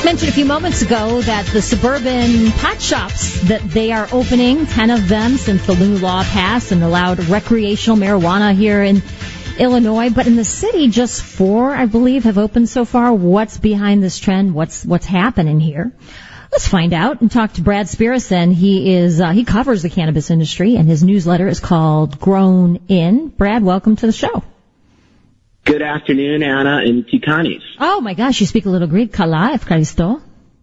Mentioned a few moments ago that the suburban pot shops that they are opening, 10 of them since the new law passed and allowed recreational marijuana here in Illinois, but in the city just 4, I believe, have opened so far. What's behind this trend? What's happening here? Let's find out and talk to Brad Spirison. He covers the cannabis industry, and his newsletter is called Grown In. Brad, welcome to the show. Good afternoon, Anna and Tikanis. Oh my gosh, you speak a little Greek. Kala, Efkaristo.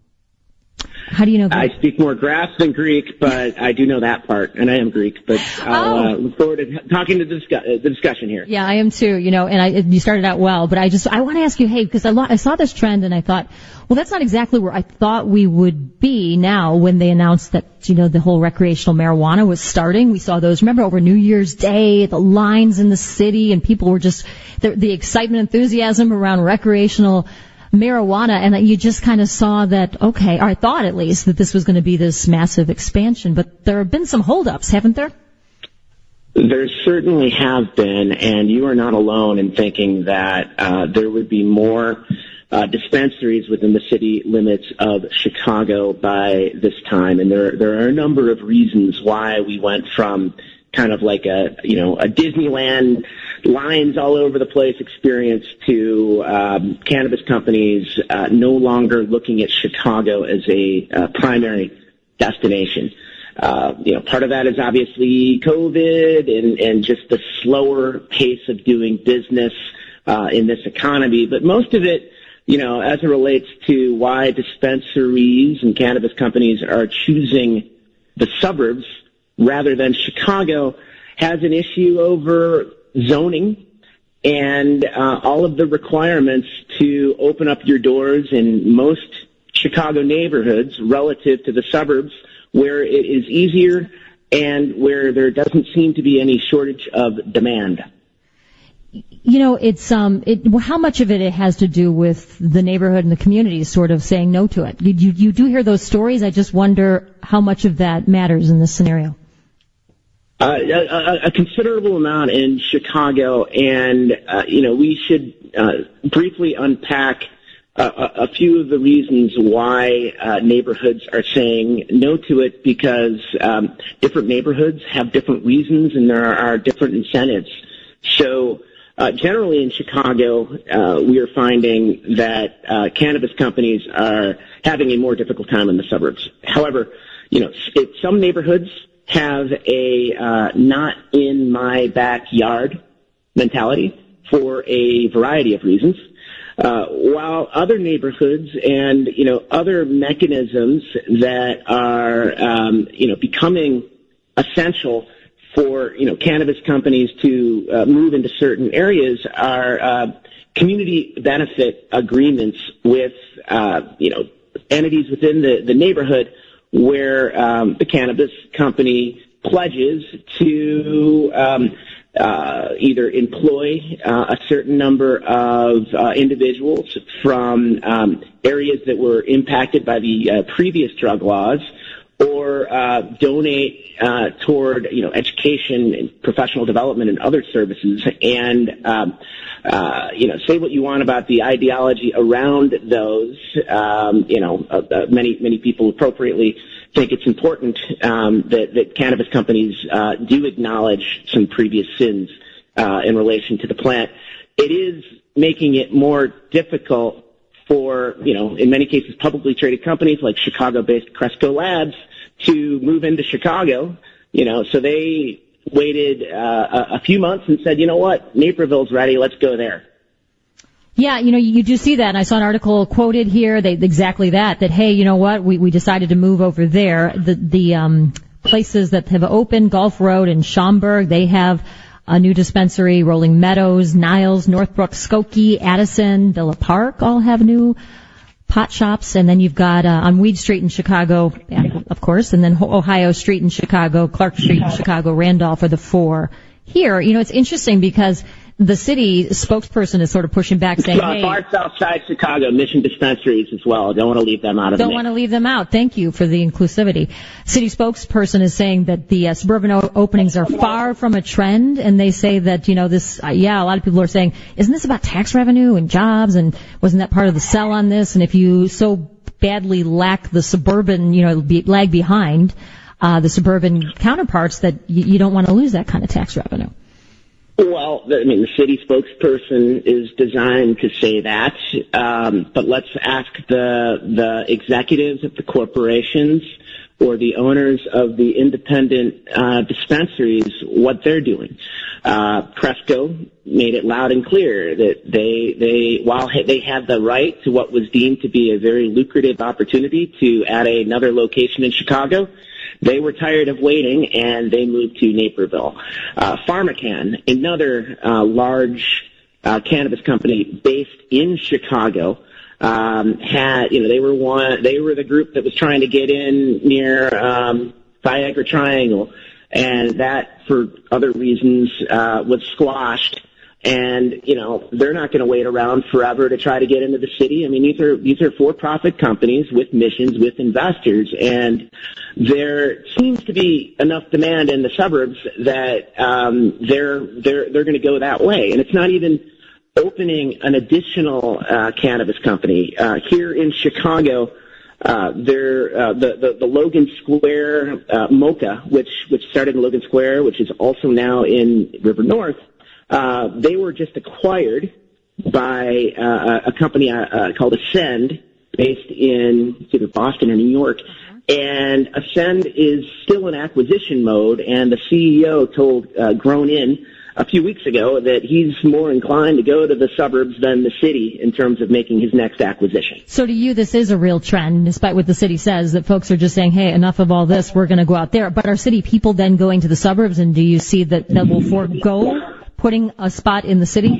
How do you know Greek? I speak more Gras than Greek, but I do know that part, and I am Greek. But I'll look forward to talking to the discussion here. Yeah, I am too. And you started out well, but I want to ask you, hey, because I saw this trend and I thought, well, that's not exactly where I thought we would be now when they announced that the whole recreational marijuana was starting. We saw those. Remember over New Year's Day, the lines in the city, and people were just the excitement, enthusiasm around recreational marijuana, and you just kind of saw that, okay, or I thought at least that this was going to be this massive expansion, but there have been some holdups, haven't there? There certainly have been, and you are not alone in thinking that there would be more dispensaries within the city limits of Chicago by this time, and there are a number of reasons why we went from kind of like a Disneyland lines all over the place experience to cannabis companies no longer looking at Chicago as a primary destination. Part of that is obviously COVID and just the slower pace of doing business in this economy, but most of it, as it relates to why dispensaries and cannabis companies are choosing the suburbs rather than Chicago, has an issue over zoning and all of the requirements to open up your doors in most Chicago neighborhoods relative to the suburbs, where it is easier and where there doesn't seem to be any shortage of demand. How much of it has to do with the neighborhood and the community sort of saying no to it? You do hear those stories. I just wonder how much of that matters in this scenario. A considerable amount in Chicago, and we should briefly unpack a few of the reasons why neighborhoods are saying no to it, because different neighborhoods have different reasons and there are different incentives. So generally in Chicago, we are finding that cannabis companies are having a more difficult time in the suburbs. However, some neighborhoods have a not in my backyard mentality for a variety of reasons, while other neighborhoods and other mechanisms that are becoming essential for cannabis companies to move into certain areas are community benefit agreements with entities within the neighborhood, where the cannabis company pledges to either employ a certain number of individuals from areas that were impacted by the previous drug laws, or donate toward education and professional development and other services, and say what you want about the ideology around those. Many people appropriately think it's important that cannabis companies do acknowledge some previous sins in relation to the plant. It is making it more difficult for, in many cases, publicly traded companies like Chicago-based Cresco Labs to move into Chicago. So they waited a few months and said, you know what, Naperville's ready, let's go there. Yeah, you do see that, and I saw an article quoted here, exactly that, hey, you know what, we decided to move over there. The places that have opened, Gulf Road and Schaumburg, they have a new dispensary. Rolling Meadows, Niles, Northbrook, Skokie, Addison, Villa Park all have new pot shops, and then you've got on Weed Street in Chicago, of course, and then Ohio Street in Chicago, Clark Street in Chicago, Randolph are the 4 here. It's interesting because the city spokesperson is sort of pushing back, saying, hey, far south side Chicago, Mission dispensaries as well. Don't want to leave them out of it. Don't want to leave them out. Thank you for the inclusivity. City spokesperson is saying that the suburban openings are far from a trend, and they say that, a lot of people are saying, isn't this about tax revenue and jobs, and wasn't that part of the sell on this? And if you so badly lack the suburban, lag behind the suburban counterparts that you don't want to lose that kind of tax revenue. Well, the city spokesperson is designed to say that, but let's ask the executives of the corporations or the owners of the independent dispensaries what they're doing. Cresco made it loud and clear that while they had the right to what was deemed to be a very lucrative opportunity to add another location in Chicago, they were tired of waiting, and they moved to Naperville. PharmaCann, another large cannabis company based in Chicago, they were the group that was trying to get in near Viagra Triangle, and that, for other reasons, was squashed. And, they're not going to wait around forever to try to get into the city. These are for-profit companies with missions, with investors, and there seems to be enough demand in the suburbs that they're going to go that way. And it's not even opening an additional cannabis company here in Chicago. The Logan Square Mocha, which started in Logan Square, which is also now in River North. They were just acquired by a company called Ascend, based in either Boston or New York. And Ascend is still in acquisition mode, and the CEO told Grown In a few weeks ago that he's more inclined to go to the suburbs than the city in terms of making his next acquisition. So to you, this is a real trend, despite what the city says, that folks are just saying, hey, enough of all this, we're going to go out there. But are city people then going to the suburbs, and do you see that will forego putting a spot in the city?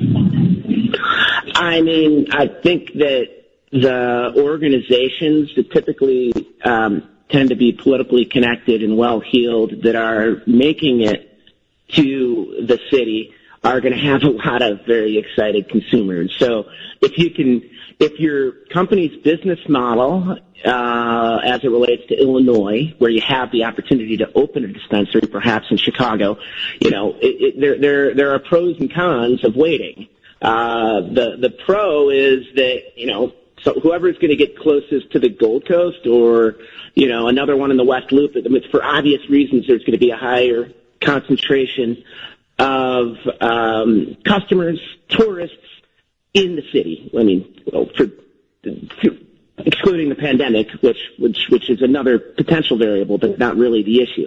I think that the organizations that typically tend to be politically connected and well-heeled that are making it to the city are going to have a lot of very excited consumers. So if your company's business model, as it relates to Illinois, where you have the opportunity to open a dispensary, perhaps in Chicago, there are pros and cons of waiting. The pro is that, so whoever's going to get closest to the Gold Coast or, another one in the West Loop, for obvious reasons, there's going to be a higher concentration of customers, tourists in the city. Excluding the pandemic, which is another potential variable, but not really the issue.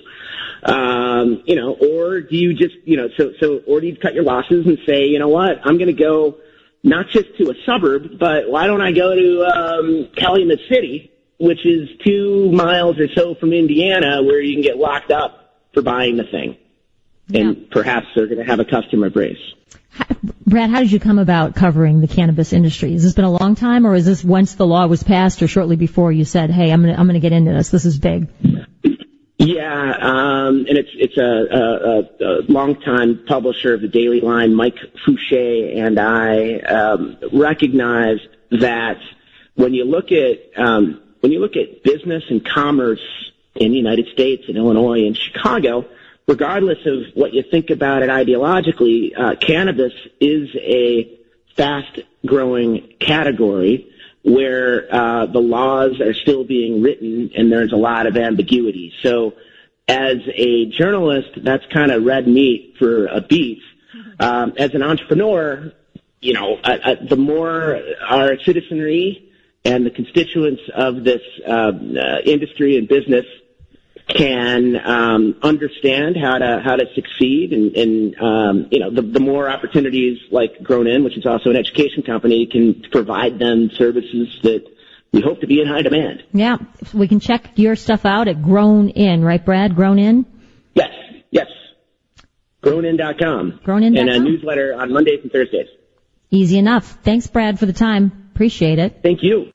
Or do you just, or do you cut your losses and say, you know what, I'm going to go not just to a suburb, but why don't I go to Calumet City, which is 2 miles or so from Indiana, where you can get locked up for buying the thing. Yeah. And perhaps they're going to have a customer base. Brad, how did you come about covering the cannabis industry? Has this been a long time, or is this once the law was passed or shortly before you said, hey, I'm going to get into this. This is big. Yeah, and it's a longtime publisher of the Daily Line, Mike Fouché, and I recognize that when you look at business and commerce in the United States, in Illinois, and Chicago, regardless of what you think about it ideologically, cannabis is a fast-growing category where the laws are still being written and there's a lot of ambiguity. So as a journalist, that's kind of red meat for a beef. As an entrepreneur, the more our citizenry and the constituents of this industry and business can understand how to succeed, and the more opportunities like Grown In, which is also an education company, can provide them services that we hope to be in high demand. Yeah, we can check your stuff out at Grown In, right, Brad? Grown In? Yes. GrownIn.com. GrownIn.com. And a newsletter on Mondays and Thursdays. Easy enough. Thanks, Brad, for the time. Appreciate it. Thank you.